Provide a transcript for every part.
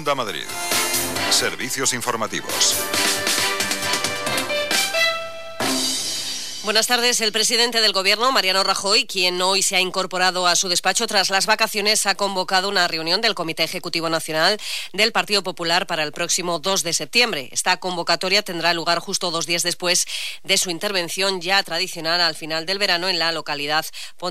Onda Madrid. Servicios informativos. Buenas tardes. El presidente del Gobierno, Mariano Rajoy, quien hoy se ha incorporado a su despacho tras las vacaciones, ha convocado una reunión del Comité Ejecutivo Nacional del Partido Popular para el próximo 2 de septiembre. Esta convocatoria tendrá lugar justo 2 días después de su intervención ya tradicional al final del verano en la localidad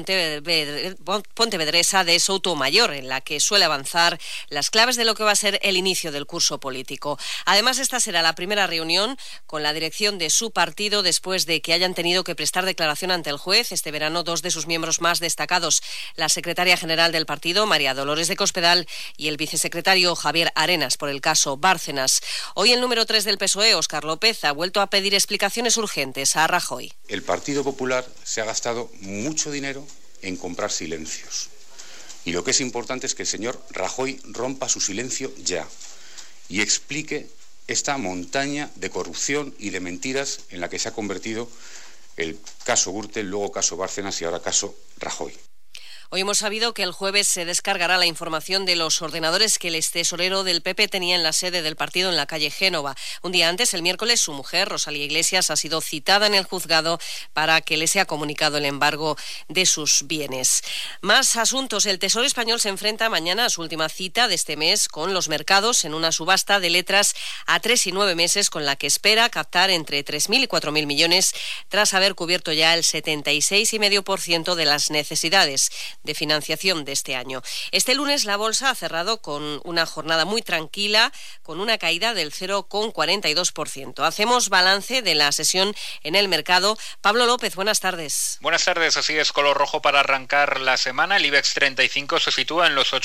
pontevedresa de Soutomayor, en la que suele avanzar las claves de lo que va a ser el inicio del curso político. Además, esta será la primera reunión con la dirección de su partido después de que hayan tenido que prestar declaración ante el juez este verano dos de sus miembros más destacados, la secretaria general del partido, María Dolores de Cospedal, y el vicesecretario Javier Arenas, por el caso Bárcenas. Hoy el número 3 del PSOE, Óscar López, ha vuelto a pedir explicaciones urgentes a Rajoy. El Partido Popular se ha gastado mucho dinero en comprar silencios. Y lo que es importante es que el señor Rajoy rompa su silencio ya y explique esta montaña de corrupción y de mentiras en la que se ha convertido el caso Gürtel, luego caso Bárcenas y ahora caso Rajoy. Hoy hemos sabido que el jueves se descargará la información de los ordenadores que el extesorero del PP tenía en la sede del partido en la calle Génova. Un día antes, el miércoles, su mujer, Rosalía Iglesias, ha sido citada en el juzgado para que le sea comunicado el embargo de sus bienes. Más asuntos. El Tesoro español se enfrenta mañana a su última cita de este mes con los mercados en una subasta de letras a 3 y 9 meses con la que espera captar entre 3.000 y 4.000 millones tras haber cubierto ya el 76,5% de las necesidades de financiación de este año. Este lunes la bolsa ha cerrado con una jornada muy tranquila, con una caída del 0,42%. Hacemos balance de la sesión en el mercado. Pablo López, buenas tardes. Buenas tardes, así es, color rojo para arrancar la semana. El IBEX 35 se sitúa en los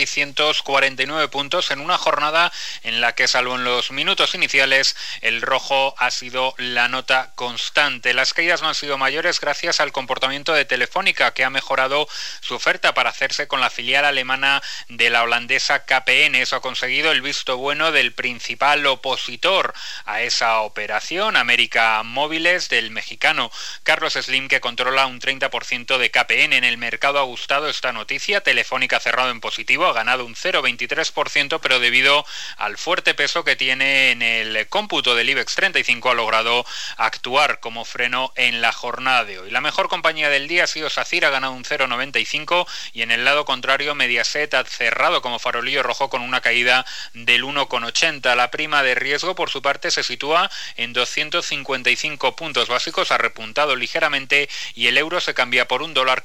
8.649 puntos en una jornada en la que, salvo en los minutos iniciales, el rojo ha sido la nota constante. Las caídas no han sido mayores gracias al comportamiento de Telefónica, que ha mejorado su oferta para hacerse con la filial alemana de la holandesa KPN. Eso ha conseguido el visto bueno del principal opositor a esa operación, América Móviles, del mexicano Carlos Slim, que controla un 30% de KPN. En el mercado ha gustado esta noticia. Telefónica ha cerrado en positivo, ha ganado un 0,23%, pero debido al fuerte peso que tiene en el cómputo del IBEX 35 ha logrado actuar como freno en la jornada de hoy. La mejor compañía del día ha sido SACIR, ha ganado un 0,95%, y en el lado contrario Mediaset ha cerrado como farolillo rojo con una caída del 1,80. La prima de riesgo, por su parte, se sitúa en 255 puntos básicos, ha repuntado ligeramente y el euro se cambia por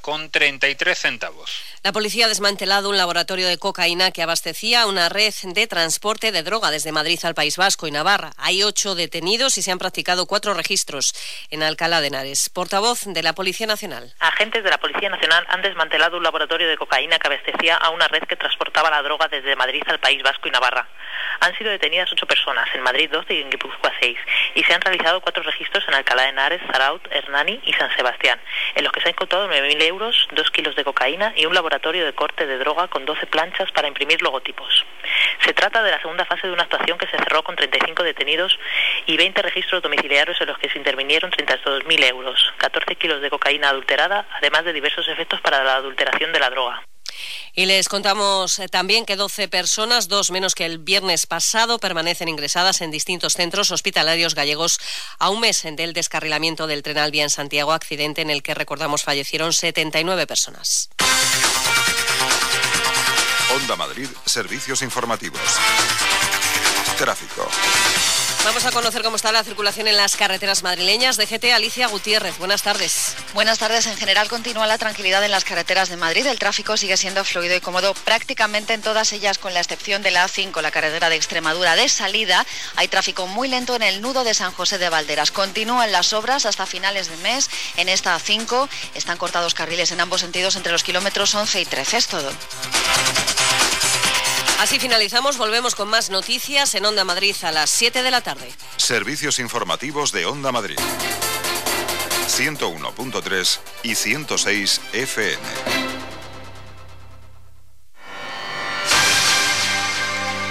$1,33. La policía ha desmantelado un laboratorio de cocaína que abastecía una red de transporte de droga desde Madrid al País Vasco y Navarra. Hay 8 detenidos y se han practicado 4 registros en Alcalá de Henares. Portavoz de la Policía Nacional. Agentes de la Policía Nacional han desmantelado un laboratorio de cocaína que abastecía a una red que transportaba la droga desde Madrid al País Vasco y Navarra. Han sido detenidas 8 personas, en Madrid 12 y en Guipúzcoa 6, y se han realizado 4 registros en Alcalá de Henares, Zaraut, Hernani y San Sebastián, en los que se han incautado 9.000 euros, 2 kilos de cocaína y un laboratorio de corte de droga con 12 planchas para imprimir logotipos. Se trata de la segunda fase de una actuación que se cerró con 35 detenidos y 20 registros domiciliarios en los que se intervinieron 32.000 euros, 14 kilos de cocaína adulterada, además de diversos efectos para la adulteración de la droga. Y les contamos también que 12 personas, 2 menos que el viernes pasado, permanecen ingresadas en distintos centros hospitalarios gallegos a un mes del descarrilamiento del tren Alvia en Santiago, accidente en el que, recordamos, fallecieron 79 personas. Onda Madrid, servicios informativos. Tráfico. Vamos a conocer cómo está la circulación en las carreteras madrileñas. DGT, Alicia Gutiérrez, buenas tardes. Buenas tardes. En general continúa la tranquilidad en las carreteras de Madrid. El tráfico sigue siendo fluido y cómodo prácticamente en todas ellas, con la excepción de la A5, la carretera de Extremadura de salida. Hay tráfico muy lento en el nudo de San José de Valderas. Continúan las obras hasta finales de mes. En esta A5 están cortados carriles en ambos sentidos entre los kilómetros 11 y 13. Es todo. Así finalizamos, volvemos con más noticias en Onda Madrid a las 7 de la tarde. Servicios informativos de Onda Madrid. 101.3 y 106 FM.